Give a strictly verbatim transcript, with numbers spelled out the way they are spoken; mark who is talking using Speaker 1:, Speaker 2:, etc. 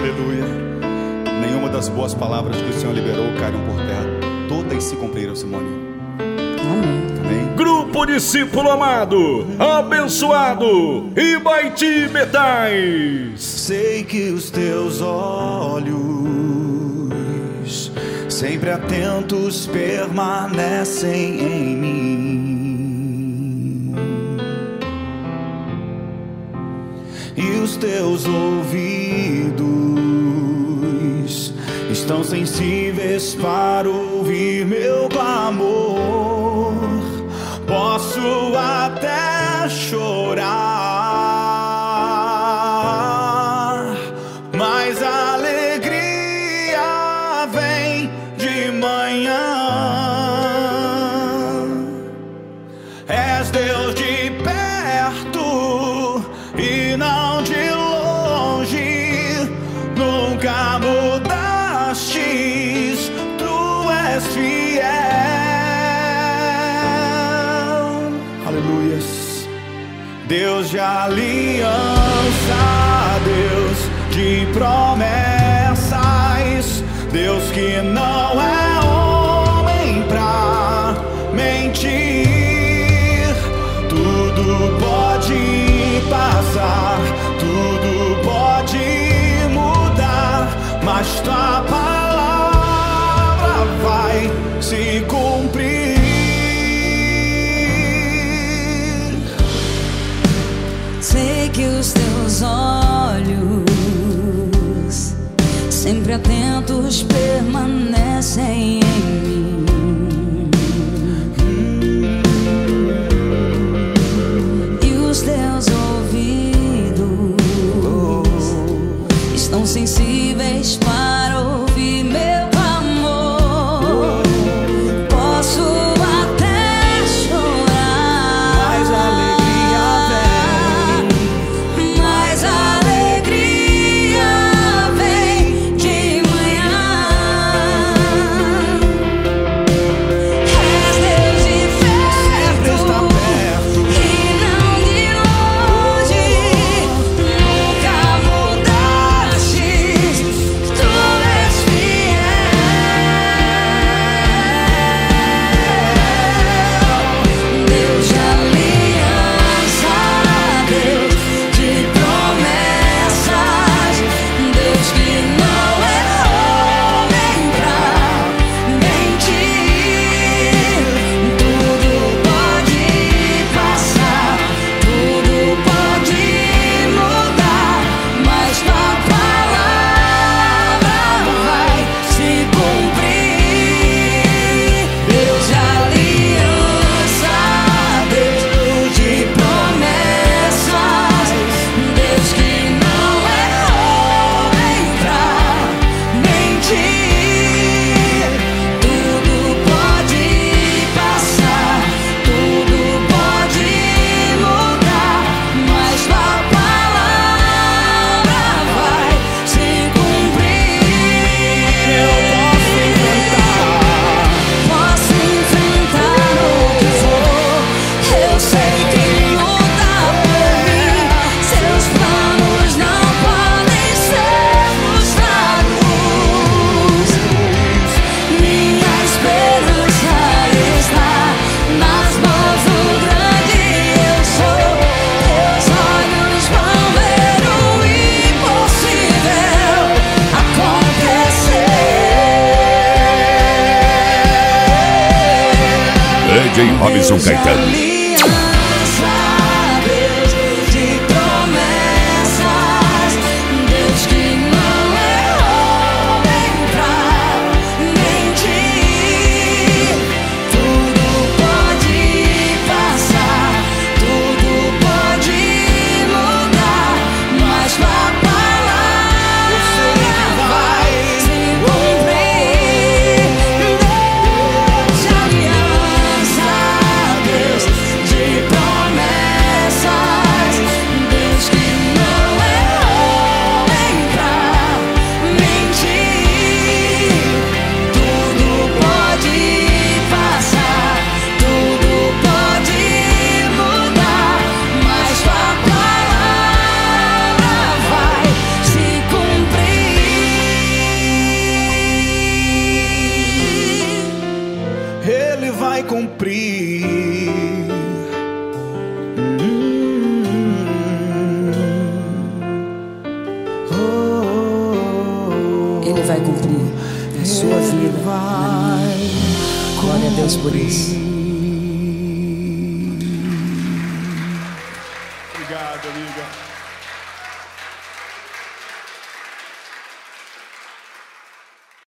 Speaker 1: Aleluia. Nenhuma das boas palavras que o Senhor liberou caíram por terra. Todas se cumpriram, Simone.
Speaker 2: Amém.
Speaker 1: Amém.
Speaker 3: Grupo Discípulo Amado, abençoado e Baiti Metais.
Speaker 1: Sei que os teus olhos, sempre atentos, permanecem em mim, e os teus ouvidos estão sensíveis para ouvir meu clamor. Posso até chorar, mas a alegria vem de manhã. És Deus de perto e não de longe, nunca mudastes, tu és fiel. Aleluias. Deus de aliança, Deus de promessas, Deus que não é homem pra mentir. Tudo pode passar, tudo pode mudar, mas tua palavra vai se cumprir.
Speaker 2: Sei que os teus olhos, sempre atentos, permanecem em mim, e os teus ouvidos estão sensíveis para ouvir meu amor. Posso até chorar,
Speaker 1: Mas a alegria vem,
Speaker 2: mas a alegria vem de manhã. És Deus de
Speaker 1: sempre está
Speaker 2: perto
Speaker 1: perto.
Speaker 2: e não de longe, nunca mudastes, tu és fiel. Deus de aliança, Deus de promessas, Deus que não é homem pra mentir. Tudo pode passar, tudo pode mudar, mas tua palavra vai se cumprir. Deus de aliança, Deus de promessas, Deus que não é homem pra mentir. Tudo pode passar, tudo pode mudar, mas tua palavra vai se cumprir.
Speaker 1: Eu posso enfrentar,
Speaker 2: Posso enfrentar o que for, eu sei que luta por mim. Seus planos não podem ser frustrados. Minha esperança está nas mãos do grande eu sou. Teus olhos vão ver o impossível acontecer.
Speaker 3: D J Robson Caetano.
Speaker 2: Aliança, Deus de promessas, Deus que não é homem pra mentir. Tudo pode passar, tudo pode mudar, mas tua palavra vai se cumprir. Deus de aliança, Deus
Speaker 1: Ele vai cumprir.
Speaker 2: Ele vai cumprir na sua vida, na minha. Glória a Deus por isso.